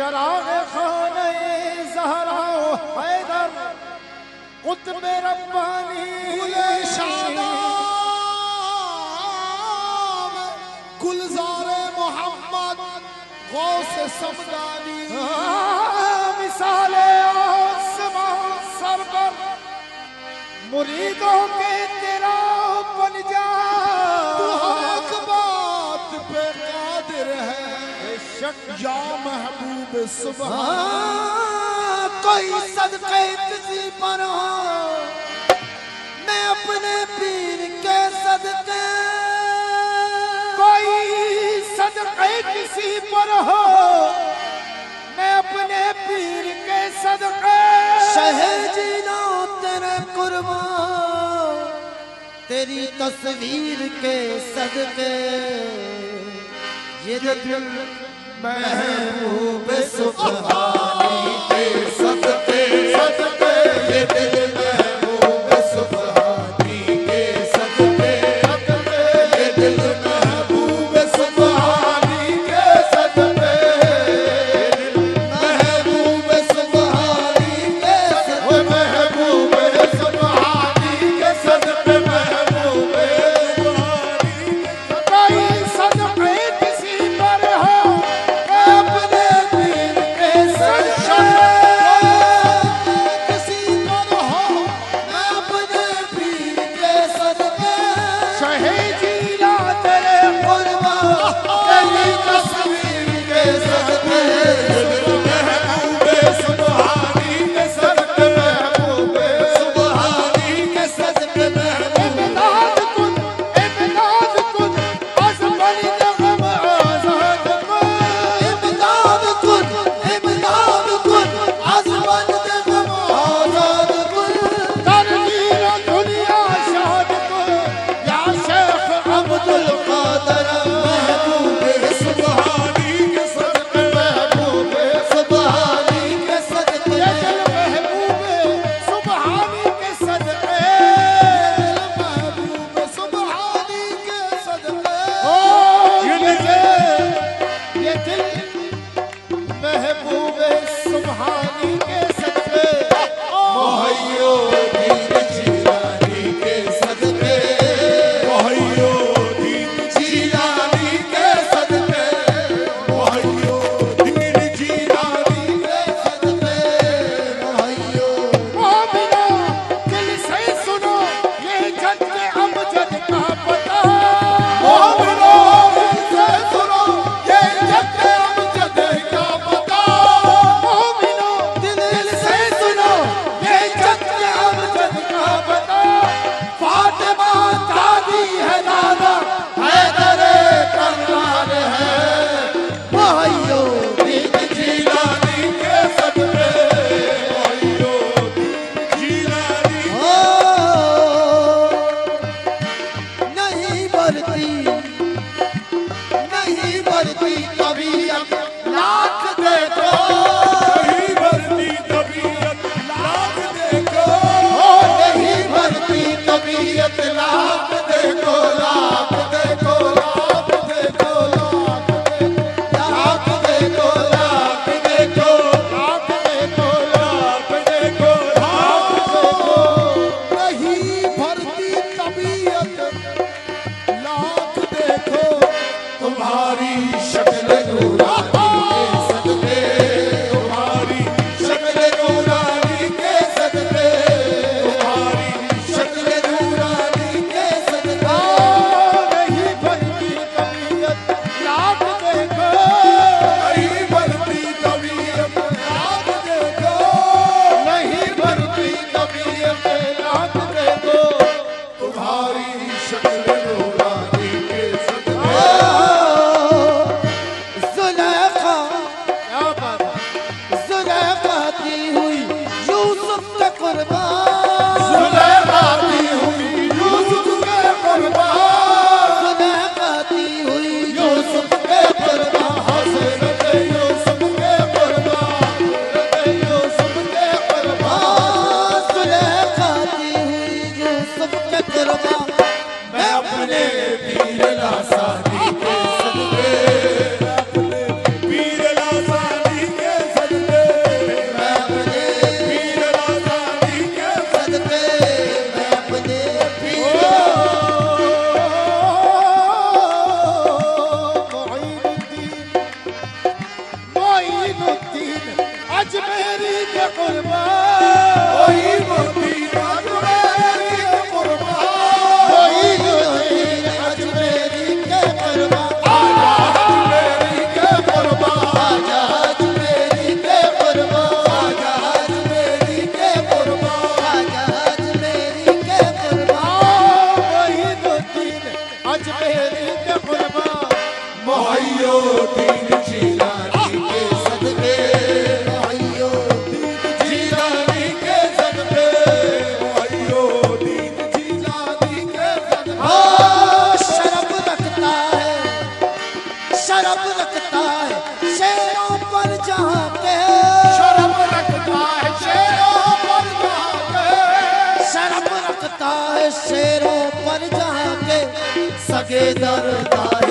चराग खाने ज़हरा हैदर कुतुब रब्बानी गुलज़ारे मोहम्मद गौस समदानी मिसाले आसमां सर पर मुरीदों के तेरा बन जा तू हक बात पे कादिर है या महबूब सुभान कोई सदक़े किसी पर हो मैं अपने पीर के सदक़े कोई सदक़े किसी पर हो मैं अपने पीर के सदक़े शहर जीना तेरे कुर्बान तेरी तस्वीर के सदक़े ये दिल महबूब सुभानी के सदक़े सदक़े ये दिल महबूब सुभानी के सदक़े सदक़े ये दिल महबूब सुभानी के सदक़े महबूब सुभानी के सदक़े महबूब सुभानी के सदक़े महबूब कोई सदक़े किसी पर हो अपने पीर के सदक़े किसी पर हो मैं अपने पीर के सदक़े शहे जीला तेरे कुर्बान तेरी तस्वीर के सदक़े महबूब सुभानी के सदक़े महबूब सुभानी के सदक़े इमदाद कुन अज़मल नग़म आज़ाद कुन इमदाद कुन अज़मल नग़म आज़ाद कुन तरवीर दुनिया शाद कुन या शेख अब्दुल कादर महबूब सुभानी के सदक़े महबूब सुभानी के सदक़े ये दिल महबूब सुभानी के सदक़े महबूब सुभानी के सदक़े ओ ये दिल महबूब सुभानी के सदक़े मोहय्यो दीन जीलानी के सदक़े मोहय्यो दीन जीलानी के सदक़े मोहय्यो दीन जीलानी के सदक़े मोहय्यो मोमिनो दिल से सुनो ये जद अमजद का पता मोमिनो दिल से सुनो ये जद अमजद का पता मोमिनो दिल से सुनो ये जद अमजद का पता फातिमा दादी है दादा हैदर करनाल है मोहय्यो दीन जीलानी के सदक़े मोहय्यो दीन जीलानी नहीं बढ़ती तबीयत लाख देखो नहीं बढ़ती तबीयत लाख देखो नहीं बढ़ती तबीयत लाख देखो लाख देखो लाख देखो लाख देखो लाख देखो लाख देखो लाख देखो लाख देखो नहीं भरती तबीयत लाख देखो तुम्हारी शक्ल नूरानी के सदक़े तुम्हारी शक्ल नूरानी के सदक़े तुम्हारी शक्ल नूरानी के सदक़े नहीं भरती तबीयत लाख देखो नहीं भरती तबीयत लाख देखो नहीं भरती तबीयत लाख देखो तुम्हारी शक्ल नूरानी के सदक़े भाइयों दीन जीलानी के सदके, भाइयों दीन जीलानी के सदके, भाइयों दीन जीलानी के सदके। शर्म रखता है, शर्म रखता है शेरों पर जहाँ के, शर्म रखता है शेरों पर जहाँ के, शर्म रखता है शेरों पर जहाँ के, सगे दरदार